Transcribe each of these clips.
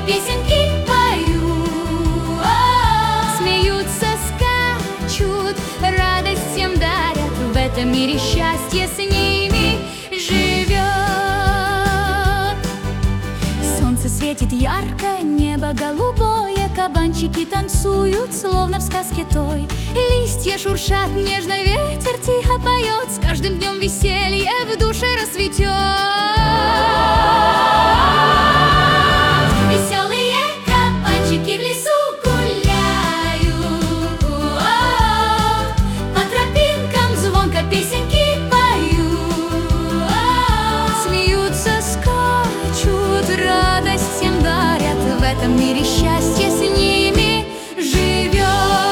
песенки поют, смеются, скачут, радость всем дарят. В этом мире счастье с ними живет. Солнце светит ярко, небо голубое, кабанчики танцуют, словно в сказке той. Листья шуршат, нежно ветер тихо поет, с каждым днем веселье в душе расцветет. Веселые кабанчики в лесу гуляют, по тропинкам звонко песенки поют, смеются, скачут, радость всем дарят. В этом мире счастье с ними живет.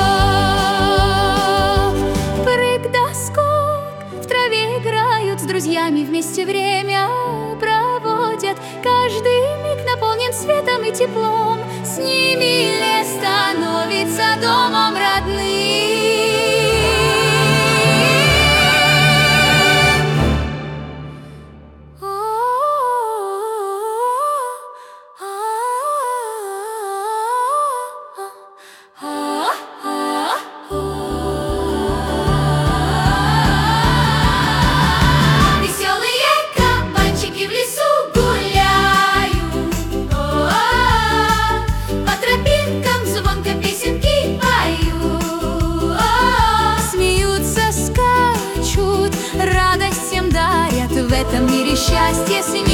Прыг да скок, в траве играют, с друзьями вместе время проводят. Каждый миг наполнен светом и теплом, с ними лес становится домом родным. Веселые кабанчики в лесу гуляют, по тропинкам звонко песенки поют, смеются, скачут, радость всем дарят. В этом мире счастье с ними